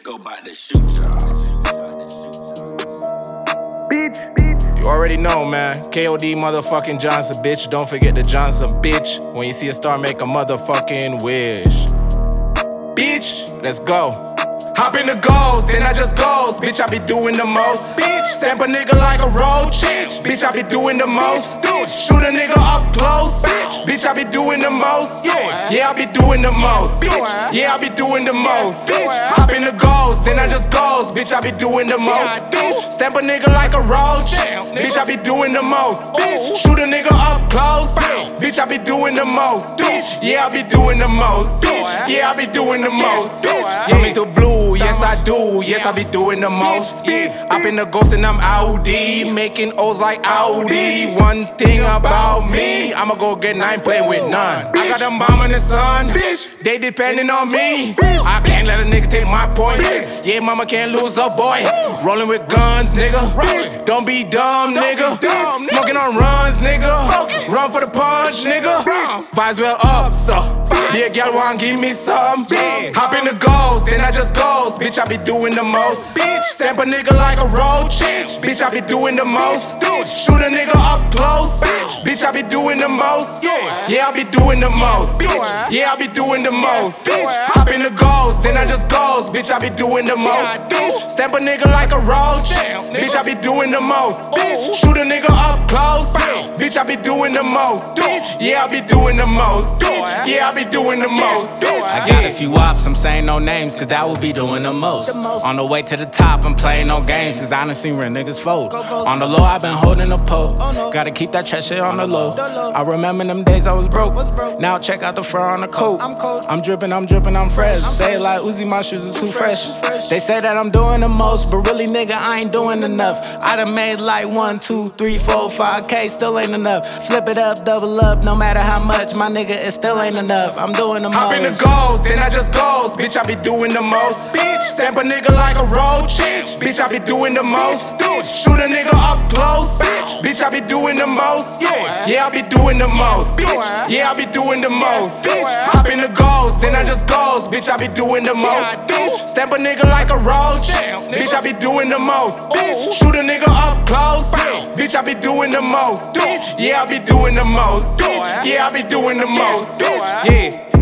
Go about to shoot y'all. You already know, man. KOD motherfucking Johnson, bitch. Don't forget the Johnson, bitch. When you see a star, make a motherfucking wish. Bitch, let's go. Hop in the goals, then I just goes. Bitch, I be doing the most. Bitch, stamp a nigga like a roach. Bitch, I be doing the most. Shoot a nigga up close. Bitch, I be doing the most. Yeah, I be doing the most. Yeah, I be doing the most. Hop in the goals, then I just goes. Bitch, I be doing the most. Stamp a nigga like a roach. Bitch, I be doing the most. Shoot a nigga up close. Bitch, I be doing the most. Yeah, I be doing the most. Yeah, I be doing the most. Coming to blue, yes I do. Yes, I be doing the most. Up in the ghost and I'm Audi, making O's like Audi. One thing about me, I'ma go get 9, play with none. I got them bomb in the sun, they depending on me. I can't let a nigga take my points. Yeah, mama can't lose a boy. Rolling with guns, nigga. Don't be dumb, nigga. Smoking on runs, nigga. Run for the punch, nigga. Vibes well up, so be a girl wanna give me some. Hop in the goals, then I just goes. Bitch, I be doing the most. Stamp a nigga like a roach. Bitch, I be doing the most. Shoot a nigga up close. Bitch, I be doing the most. Yeah, I be doing the most. Yeah, I be doing the most. Hop in the goals, then I just goes. Bitch, I be doing the most. Stamp a nigga like a roach. Bitch, I be doing the most. Shoot a nigga up close. Bitch, I be doing the most. Yeah, I be doing the most. Yeah, I be doing the most. I got a few ops, I'm saying no names, cause that would be doing the most. On the way to the top, I'm playing no games, cause I done seen real niggas fold. On the low, I've been holding a pole. Gotta keep that trash shit on the low. I remember them days I was broke. Now check out the fur on the coat. I'm dripping, I'm fresh. Say it like Uzi, my shoes are too fresh. They say that I'm doing the most, but really, nigga, I ain't doing enough. I done made like 1, 2, 3, 4, 5K, still ain't enough. Flip it up, double up, no matter how much, my nigga, it still ain't enough. I'm doing the most. Hop in the goals, then I just goes. Bitch, I be doing the most. Stamp a nigga like a roach. Bitch, I be doing the most. Shoot a nigga up close. Bitch, I be doing the most. Yeah, I be doing the most. Yeah, I be doing the most. Hop in the goals, then I just goes. Bitch, I be doing the most. Stamp a nigga like a roach. Bitch, I be doing the most. Shoot a nigga up close. Bitch, I be doing the most. Yeah, I be doing the most. Yeah, I be doing the most. Yeah.